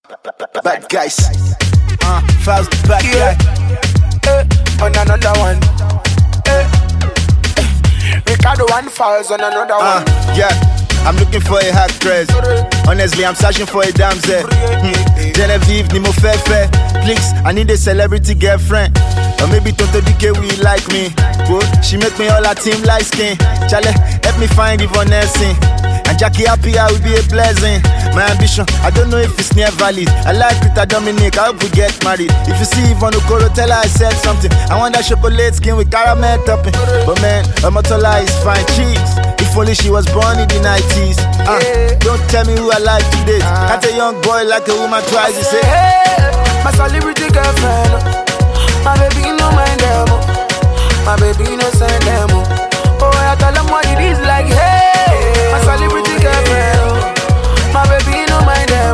Bad guys. Fast bad guy. On another one. Ricardo one falls on another one. Yeah, I'm looking for a actress. Honestly, I'm searching for a damsel. Genevieve, Nimo Fefe. Please, I need a celebrity girlfriend. Or maybe Toto DK will like me. Whoa, she make me all her team light skin. Charlie, help me find Yvonne Nelson. And Jackie Happy, I will be a blessing. My ambition, I don't know if it's near valid. I like Rita Dominic, I hope we get married. If you see Yvonne Okoro, tell her I said something. I want that chocolate skin with caramel topping. But man, Omotola is fine cheese. If only she was born in the 90s. Don't tell me who I like today. Can't a young boy like a woman twice. You say, hey, my celebrity girlfriend. My baby no mind them. My baby no send them. Oh, I tell them what it is like. Hey, my celebrity girlfriend. My baby no mind them.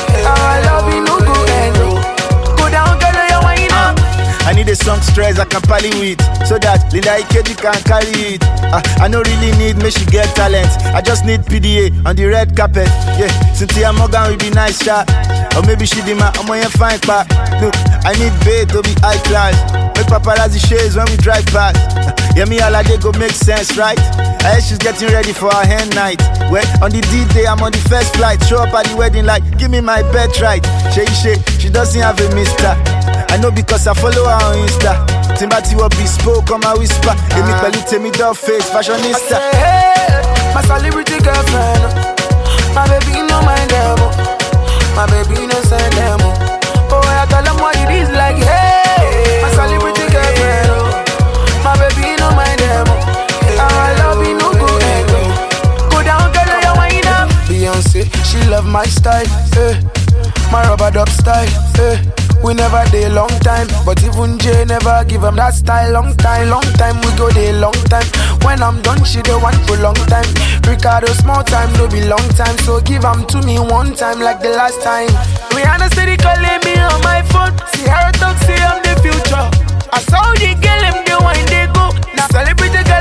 I love you no go end. Go down, girl, you wine up. I need a song stress I can pally with, so that Linda Ikeji can carry it. I don't really need me, she get talent. I just need PDA on the red carpet. Yeah, Cynthia Morgan will be nice shot. Or maybe she did my fine pack. Look, I need babe to be high class. Make paparazzi shades when we drive past. Yeah, me all day go make sense, right? I heard she's getting ready for her hen night. Well, on the D-Day, I'm on the first flight. Show up at the wedding like, give me my bet right. She doesn't have a mister. I know because I follow her on Insta. Timbati will bespoke on my whisper. Emi pẹ̀lú tèmi dog face, fashionista. I say, hey, my celebrity girlfriend. My baby no mind them. My baby no send them. Oh, I tell them what it is like. Hey, my celebrity girlfriend. My baby no mind them. I love you no go end. Go down, girl, you wine up. Beyonce, she love my style. My rubber dub style. We never day long time, but even Jay never give him that style. Long time, we go day long time. When I'm done, she the one for long time. Ricardo small time, no be long time. So give them to me one time like the last time. Rihanna steady calling me on my phone. See her talk, say I'm the future. I saw the girl, them the wine they go. Now celebrity girl.